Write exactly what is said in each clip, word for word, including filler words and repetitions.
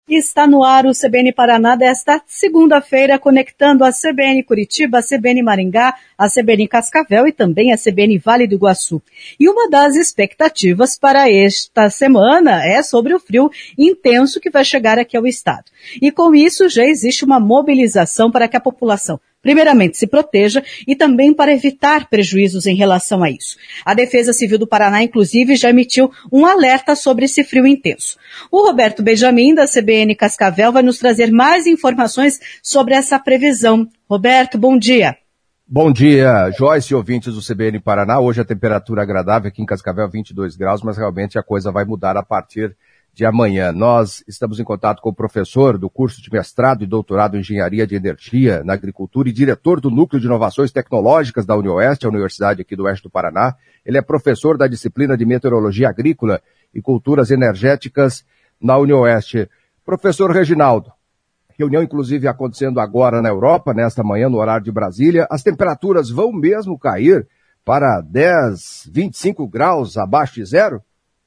Está no ar o C B N Paraná desta segunda-feira, conectando a C B N Curitiba, a C B N Maringá, a C B N Cascavel e também a C B N Vale do Iguaçu. E uma das expectativas para esta semana é sobre o frio intenso que vai chegar aqui ao estado. E com isso já existe uma mobilização para que a população primeiramente se proteja e também para evitar prejuízos em relação a isso. A Defesa Civil do Paraná, inclusive, já emitiu um alerta sobre esse frio intenso. O Roberto Benjamin, da C B N Cascavel, vai nos trazer mais informações sobre essa previsão. Roberto, bom dia. Bom dia, Joyce e ouvintes do C B N Paraná. Hoje a temperatura agradável aqui em Cascavel, vinte e dois graus, mas realmente a coisa vai mudar a partir de amanhã. Nós estamos em contato com o professor do curso de mestrado e doutorado em Engenharia de Energia na Agricultura e diretor do Núcleo de Inovações Tecnológicas da UniOeste, a universidade aqui do Oeste do Paraná. Ele é professor da disciplina de Meteorologia Agrícola e Culturas Energéticas na UniOeste. Professor Reginaldo, reunião inclusive acontecendo agora na Europa, nesta manhã, no horário de Brasília. As temperaturas vão mesmo cair para dez, vinte e cinco graus abaixo de zero?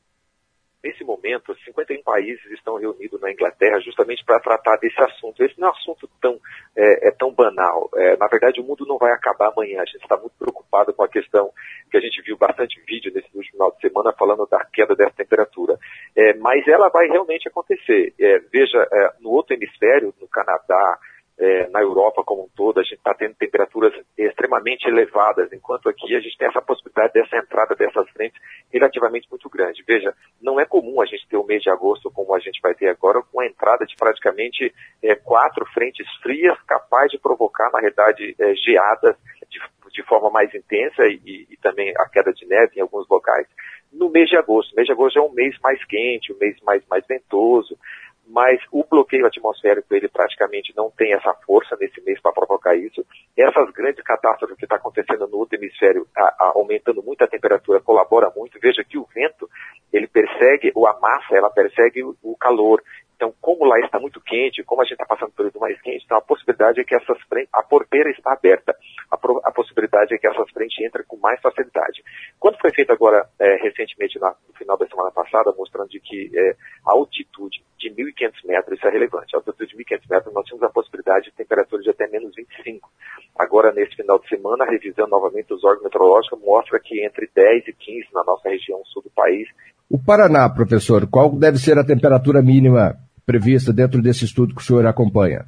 Nesse momento, cinquenta e um países estão reunidos na Inglaterra justamente para tratar desse assunto. Esse não é um assunto tão, é, é tão banal. É, na verdade, o mundo não vai acabar amanhã. A gente está muito preocupado com a questão que a gente viu bastante vídeo nesse último final de semana falando da queda dessa temperatura. É, mas ela vai realmente acontecer. É, veja, é, no outro hemisfério, no Canadá, É, na Europa como um todo, a gente está tendo temperaturas extremamente elevadas, enquanto aqui a gente tem essa possibilidade dessa entrada dessas frentes relativamente muito grande. Veja, não é comum a gente ter o mês de agosto como a gente vai ter agora, com a entrada de praticamente é, quatro frentes frias, capazes de provocar, na realidade, é, geadas de, de forma mais intensa e, e também a queda de neve em alguns locais. No mês de agosto, o mês de agosto é um mês mais quente, um mês mais, mais ventoso, mas o bloqueio atmosférico, ele praticamente não tem essa força nesse mês para provocar isso. Essas grandes catástrofes que está acontecendo no outro hemisfério, a, a, aumentando muito a temperatura, colabora muito. Veja que o vento, ele persegue, ou a massa, ela persegue o, o calor. Então, como lá está muito quente, como a gente está passando por um período mais quente, então a possibilidade é que essas frentes, a porteira está aberta, a, pro, a possibilidade é que essas frentes entrem com mais facilidade. Quando foi feito agora, é, recentemente, na, no final da semana passada, mostrando de que é, a altitude de mil e quinhentos metros, isso é relevante, a altitude de mil e quinhentos metros, nós tínhamos a possibilidade de temperatura de até menos vinte e cinco. Agora, nesse final de semana, revisando novamente os órgãos meteorológicos, mostra que entre dez e quinze na nossa região sul do país. O Paraná, professor, qual deve ser a temperatura mínima prevista dentro desse estudo que o senhor acompanha?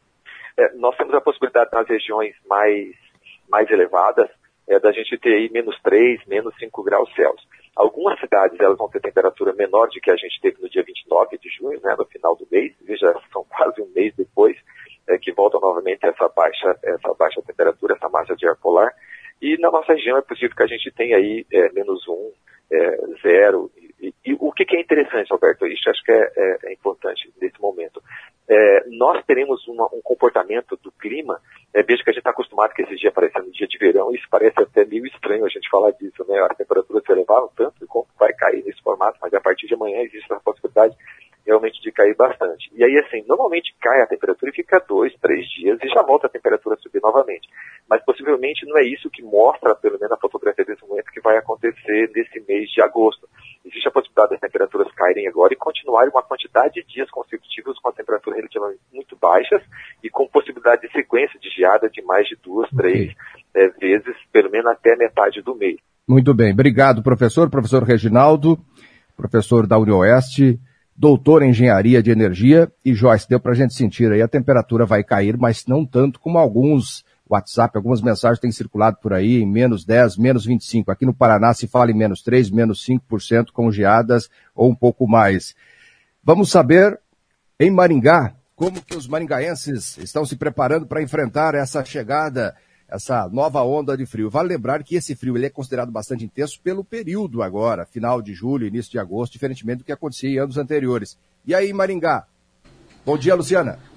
É, nós temos a possibilidade nas regiões mais, mais elevadas é, da gente ter aí menos três, menos cinco graus Celsius. Algumas cidades elas vão ter temperatura menor do que a gente teve no dia vinte e nove de junho, né, no final do mês. Veja, são quase um mês depois é, que volta novamente essa baixa, essa baixa temperatura, essa massa de ar polar. E na nossa região é possível que a gente tenha aí é, menos um, é, zero. E, e o que, que é interessante, Alberto, isso acho que é, é, é importante nesse momento. É, nós teremos uma, um comportamento do clima, é, veja que a gente está acostumado com esse dia aparecendo dia de verão, isso parece até meio estranho a gente falar disso, né? As temperaturas se elevaram tanto e como vai cair nesse formato, mas a partir de amanhã existe a possibilidade realmente de cair bastante. E aí, assim, normalmente cai a temperatura e fica dois, três dias e já volta a temperatura a subir novamente. Mas possivelmente não é isso que mostra, pelo menos na fotografia desse momento, que vai acontecer nesse mês de agosto. Existe a possibilidade das temperaturas caírem agora e continuarem uma quantidade de dias consecutivos com a temperatura relativamente muito baixas e com possibilidade de sequência de geada de mais de duas, três é, vezes, pelo menos até metade do mês. Muito bem. Obrigado, professor. Professor Reginaldo, professor da UniOeste, doutor em Engenharia de Energia. E, Joyce, deu para a gente sentir aí, a temperatura vai cair, mas não tanto como alguns WhatsApp, algumas mensagens têm circulado por aí em menos dez, menos vinte e cinco. Aqui no Paraná se fala em menos três, menos cinco por cento com geadas ou um pouco mais. Vamos saber, em Maringá, como que os maringaenses estão se preparando para enfrentar essa chegada, essa nova onda de frio. Vale lembrar que esse frio ele é considerado bastante intenso pelo período agora, final de julho, início de agosto, diferentemente do que acontecia em anos anteriores. E aí, Maringá? Bom dia, Luciana.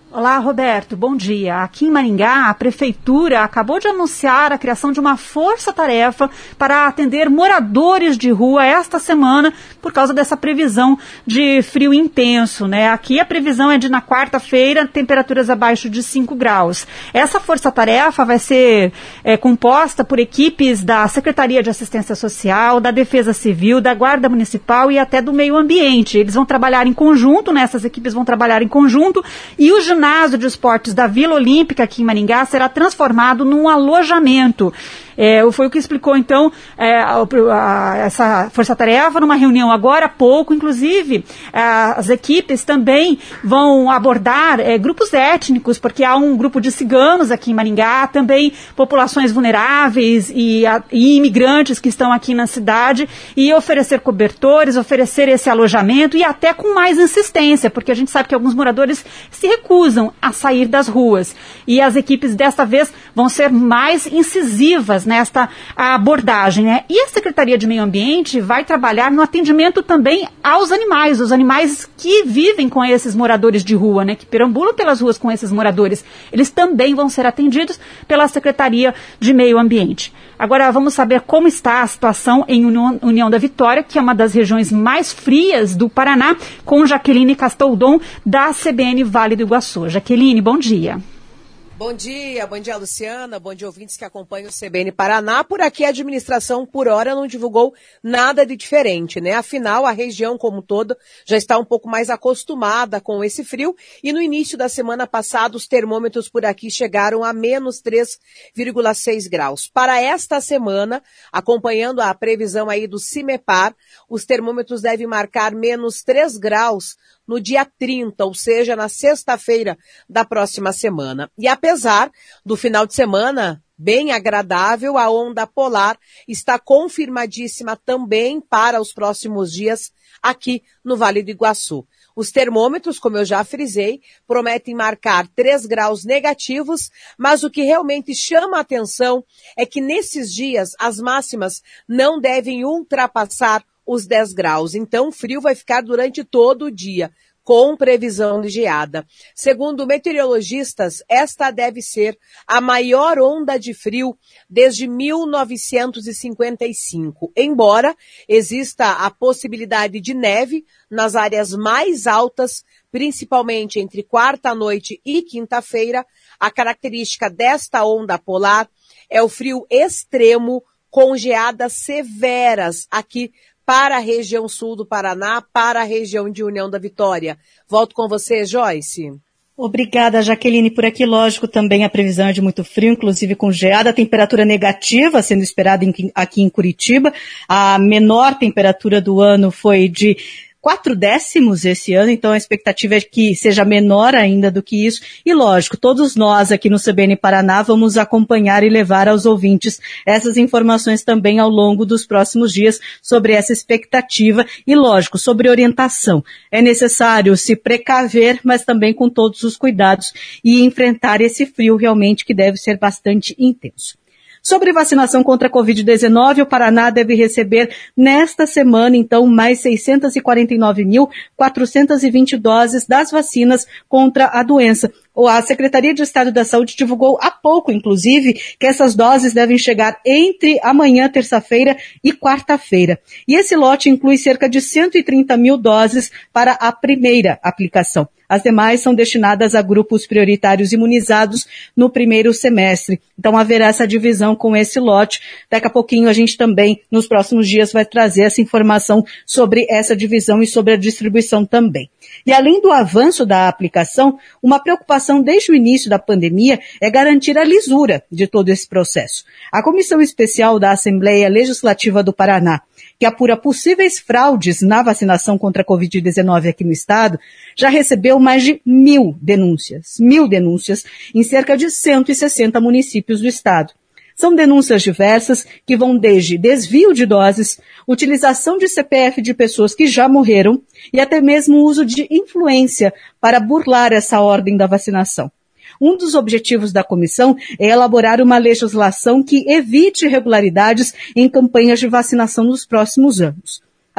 Olá, Roberto, bom dia. Aqui em Maringá, a Prefeitura acabou de anunciar a criação de uma força-tarefa para atender moradores de rua esta semana por causa dessa previsão de frio intenso, né? Aqui a previsão é de, na quarta-feira, temperaturas abaixo de cinco graus. Essa força-tarefa vai ser é, composta por equipes da Secretaria de Assistência Social, da Defesa Civil, da Guarda Municipal e até do Meio Ambiente. Eles vão trabalhar em conjunto, né? Essas equipes vão trabalhar em conjunto e o ginásio de esportes da Vila Olímpica aqui em Maringá será transformado num alojamento. É, foi o que explicou, então, é, a, a, essa força-tarefa numa reunião agora há pouco. Inclusive, a, as equipes também vão abordar é, grupos étnicos, porque há um grupo de ciganos aqui em Maringá, também populações vulneráveis e, a, e imigrantes que estão aqui na cidade, e oferecer cobertores, oferecer esse alojamento e até com mais insistência, porque a gente sabe que alguns moradores se recusam a sair das ruas. E as equipes desta vez vão ser mais incisivas nesta abordagem, né? E a Secretaria de Meio Ambiente vai trabalhar no atendimento também aos animais, os animais que vivem com esses moradores de rua, né? Que perambulam pelas ruas com esses moradores. Eles também vão ser atendidos pela Secretaria de Meio Ambiente. Agora vamos saber como está a situação em União, União da Vitória, que é uma das regiões mais frias do Paraná, com Jaqueline Castoldon, da C B N Vale do Iguaçu. Jaqueline, bom dia. Bom dia, bom dia, Luciana, bom dia, ouvintes que acompanham o C B N Paraná. Por aqui a administração, por hora, não divulgou nada de diferente, né? Afinal, a região como um todo já está um pouco mais acostumada com esse frio e no início da semana passada os termômetros por aqui chegaram a menos três vírgula seis graus. Para esta semana, acompanhando a previsão aí do CIMEPAR, os termômetros devem marcar menos três graus no dia trinta, ou seja, na sexta-feira da próxima semana. E apesar do final de semana bem agradável, a onda polar está confirmadíssima também para os próximos dias aqui no Vale do Iguaçu. Os termômetros, como eu já frisei, prometem marcar três graus negativos, mas o que realmente chama a atenção é que nesses dias as máximas não devem ultrapassar os dez graus. Então o frio vai ficar durante todo o dia, com previsão de geada. Segundo meteorologistas, esta deve ser a maior onda de frio desde mil novecentos e cinquenta e cinco. Embora exista a possibilidade de neve nas áreas mais altas, principalmente entre quarta-noite e quinta-feira, a característica desta onda polar é o frio extremo com geadas severas aqui para a região sul do Paraná, para a região de União da Vitória. Volto com você, Joyce. Obrigada, Jaqueline. Por aqui, lógico, também a previsão é de muito frio, inclusive com geada, temperatura negativa sendo esperada em, aqui em Curitiba. A menor temperatura do ano foi de quatro décimos esse ano, então a expectativa é que seja menor ainda do que isso. E lógico, todos nós aqui no C B N Paraná vamos acompanhar e levar aos ouvintes essas informações também ao longo dos próximos dias sobre essa expectativa e lógico, sobre orientação. É necessário se precaver, mas também com todos os cuidados e enfrentar esse frio realmente que deve ser bastante intenso. Sobre vacinação contra a covid dezenove, o Paraná deve receber nesta semana, então, mais seiscentos e quarenta e nove mil, quatrocentos e vinte doses das vacinas contra a doença. A Secretaria de Estado da Saúde divulgou há pouco, inclusive, que essas doses devem chegar entre amanhã, terça-feira e quarta-feira. E esse lote inclui cerca de cento e trinta mil doses para a primeira aplicação. As demais são destinadas a grupos prioritários imunizados no primeiro semestre. Então haverá essa divisão com esse lote. Daqui a pouquinho a gente também, nos próximos dias, vai trazer essa informação sobre essa divisão e sobre a distribuição também. E além do avanço da aplicação, uma preocupação desde o início da pandemia é garantir a lisura de todo esse processo. A Comissão Especial da Assembleia Legislativa do Paraná, que apura possíveis fraudes na vacinação contra a covid dezenove aqui no estado, já recebeu mais de mil denúncias, mil denúncias em cerca de cento e sessenta municípios do estado. São denúncias diversas que vão desde desvio de doses, utilização de C P F de pessoas que já morreram e até mesmo o uso de influência para burlar essa ordem da vacinação. Um dos objetivos da comissão é elaborar uma legislação que evite irregularidades em campanhas de vacinação nos próximos anos.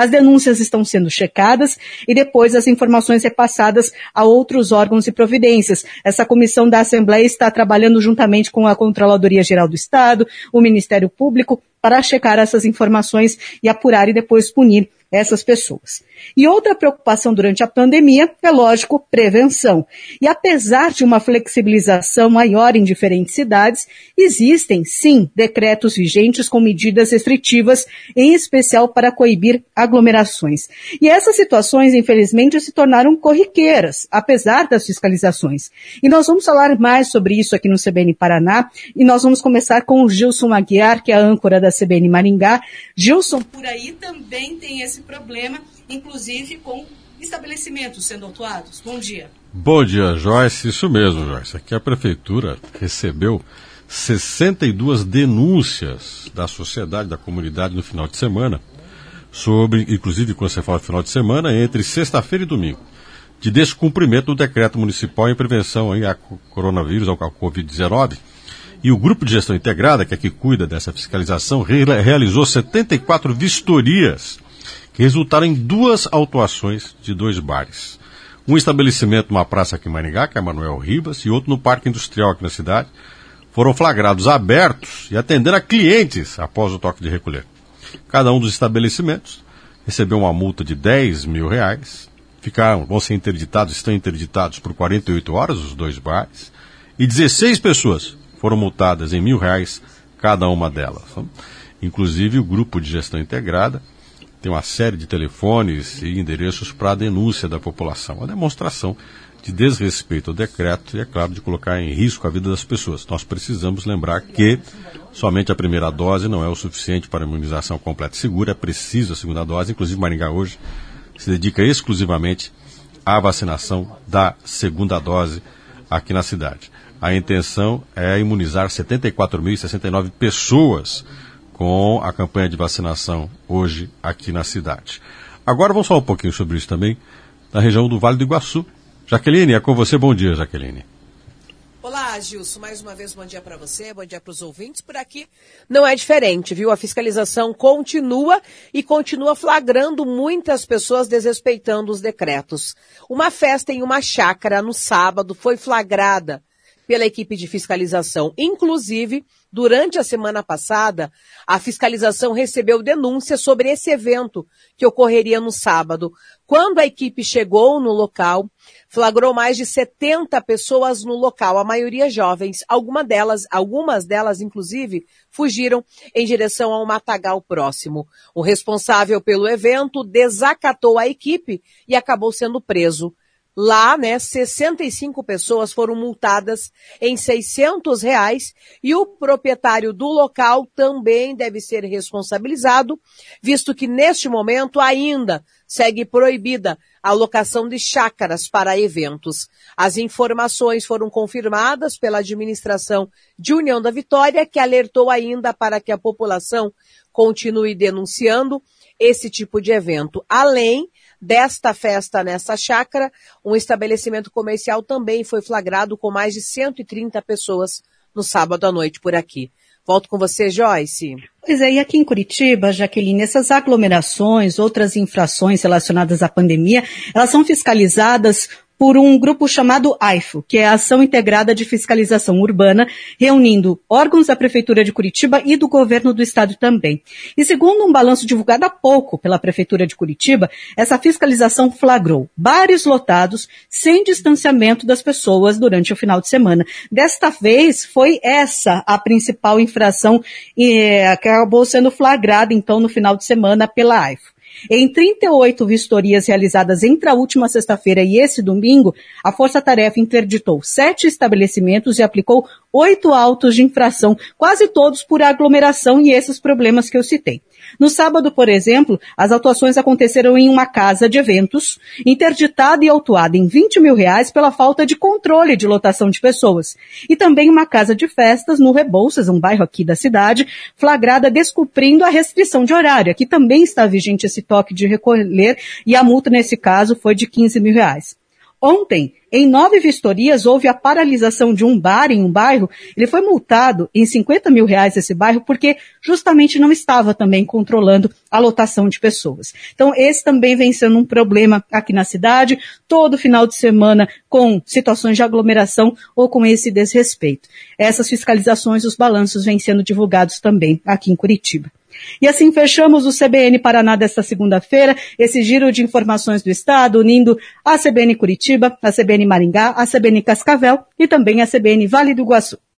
As denúncias estão sendo checadas e depois as informações repassadas a outros órgãos e providências. Essa comissão da Assembleia está trabalhando juntamente com a Controladoria Geral do Estado, o Ministério Público, para checar essas informações e apurar e depois punir essas pessoas. E outra preocupação durante a pandemia é, lógico, prevenção. E apesar de uma flexibilização maior em diferentes cidades, existem, sim, decretos vigentes com medidas restritivas, em especial para coibir aglomerações. E essas situações, infelizmente, se tornaram corriqueiras, apesar das fiscalizações. E nós vamos falar mais sobre isso aqui no C B N Paraná, e nós vamos começar com o Gilson Aguiar, que é a âncora da C B N Maringá. Gilson, por aí também tem esse problema, inclusive com estabelecimentos sendo autuados. Bom dia. Bom dia, Joyce. Isso mesmo, Joyce. Aqui a Prefeitura recebeu sessenta e duas denúncias da sociedade, da comunidade no final de semana, sobre, inclusive quando você fala de final de semana, entre sexta-feira e domingo, de descumprimento do decreto municipal em prevenção aí a coronavírus, ao covid dezenove. E o Grupo de Gestão Integrada, que é que cuida dessa fiscalização, re- realizou setenta e quatro vistorias que resultaram em duas autuações de dois bares. Um estabelecimento numa praça aqui em Maringá, que é a Manuel Ribas, e outro no Parque Industrial aqui na cidade, foram flagrados abertos e atendendo a clientes após o toque de recolher. Cada um dos estabelecimentos recebeu uma multa de dez mil reais, ficaram, vão ser interditados, estão interditados por quarenta e oito horas, os dois bares, e dezesseis pessoas foram multadas em mil reais cada uma delas. Inclusive o Grupo de Gestão Integrada tem uma série de telefones e endereços para a denúncia da população. Uma demonstração de desrespeito ao decreto e, é claro, de colocar em risco a vida das pessoas. Nós precisamos lembrar que somente a primeira dose não é o suficiente para a imunização completa e segura, é preciso a segunda dose. Inclusive, Maringá hoje se dedica exclusivamente à vacinação da segunda dose aqui na cidade. A intenção é imunizar setenta e quatro mil e sessenta e nove pessoas com a campanha de vacinação hoje aqui na cidade. Agora vamos falar um pouquinho sobre isso também na região do Vale do Iguaçu. Jaqueline, é com você. Bom dia, Jaqueline. Olá, Gilson. Mais uma vez, bom dia para você, bom dia para os ouvintes. Por aqui não é diferente, viu? A fiscalização continua e continua flagrando muitas pessoas desrespeitando os decretos. Uma festa em uma chácara no sábado foi flagrada pela equipe de fiscalização. Inclusive, durante a semana passada, a fiscalização recebeu denúncias sobre esse evento que ocorreria no sábado. Quando a equipe chegou no local, flagrou mais de setenta pessoas no local, a maioria jovens. Alguma delas, algumas delas, inclusive, fugiram em direção a um matagal próximo. O responsável pelo evento desacatou a equipe e acabou sendo preso. Lá, né, sessenta e cinco pessoas foram multadas em seiscentos reais e o proprietário do local também deve ser responsabilizado, visto que neste momento ainda segue proibida a locação de chácaras para eventos. As informações foram confirmadas pela administração de União da Vitória, que alertou ainda para que a população continue denunciando esse tipo de evento. Além desta festa nessa chácara, um estabelecimento comercial também foi flagrado com mais de cento e trinta pessoas no sábado à noite por aqui. Volto com você, Joyce. Pois é, e aqui em Curitiba, Jaqueline, essas aglomerações, outras infrações relacionadas à pandemia, elas são fiscalizadas por um grupo chamado A I F U, que é a Ação Integrada de Fiscalização Urbana, reunindo órgãos da Prefeitura de Curitiba e do Governo do Estado também. E segundo um balanço divulgado há pouco pela Prefeitura de Curitiba, essa fiscalização flagrou bares lotados sem distanciamento das pessoas durante o final de semana. Desta vez, foi essa a principal infração eh, que acabou sendo flagrada, então, no final de semana pela A I F U. Em trinta e oito vistorias realizadas entre a última sexta-feira e esse domingo, a Força Tarefa interditou sete estabelecimentos e aplicou oito autos de infração, quase todos por aglomeração e esses problemas que eu citei. No sábado, por exemplo, as autuações aconteceram em uma casa de eventos, interditada e autuada em vinte mil reais pela falta de controle de lotação de pessoas. E também uma casa de festas no Rebouças, um bairro aqui da cidade, flagrada descumprindo a restrição de horário. Aqui também está vigente esse toque de recolher e a multa nesse caso foi de quinze mil reais. Ontem, em nove vistorias, houve a paralisação de um bar em um bairro. Ele foi multado em cinquenta mil reais esse bairro porque justamente não estava também controlando a lotação de pessoas. Então, esse também vem sendo um problema aqui na cidade, todo final de semana com situações de aglomeração ou com esse desrespeito. Essas fiscalizações, os balanços vêm sendo divulgados também aqui em Curitiba. E assim fechamos o C B N Paraná desta segunda-feira, esse giro de informações do Estado, unindo a C B N Curitiba, a C B N Maringá, a C B N Cascavel e também a C B N Vale do Iguaçu.